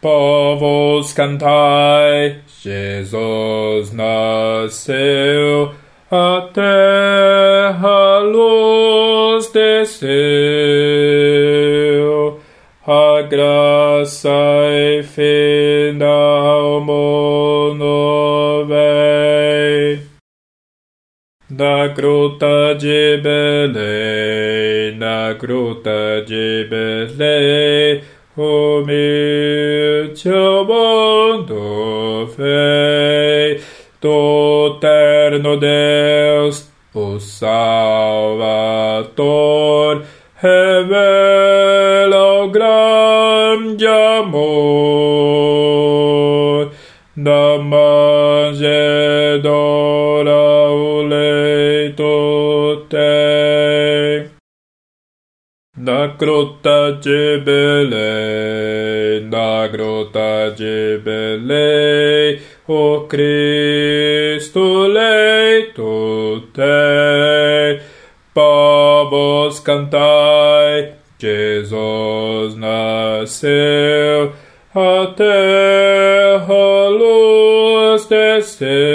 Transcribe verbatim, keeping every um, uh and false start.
Povos, cantai, Jesus nasceu, a terra luz desceu, a graça e fina ao mundo vem. Na gruta de Belém, na gruta de Belém, humilde o mundo vem, do terno Deus, o Salvador, revela o grande amor. Na manjedoura o leito tem. Na gruta de Belém, na gruta de Belém, o Cristo leito tem. Povos, cantai, Jesus nasceu, a terra luz desceu.